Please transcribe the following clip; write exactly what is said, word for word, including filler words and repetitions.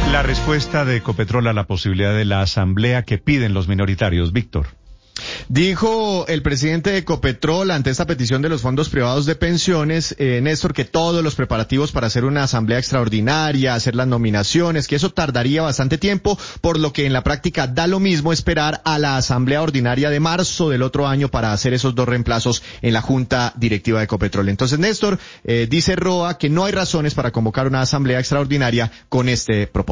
La respuesta de Ecopetrol a la posibilidad de la asamblea que piden los minoritarios, Víctor. Dijo el presidente de Ecopetrol ante esta petición de los fondos privados de pensiones, eh, Néstor, que todos los preparativos para hacer una asamblea extraordinaria, hacer las nominaciones, que eso tardaría bastante tiempo, por lo que en la práctica da lo mismo esperar a la asamblea ordinaria de marzo del otro año para hacer esos dos reemplazos en la junta directiva de Ecopetrol. Entonces, Néstor, eh, dice Roa que no hay razones para convocar una asamblea extraordinaria con este propósito.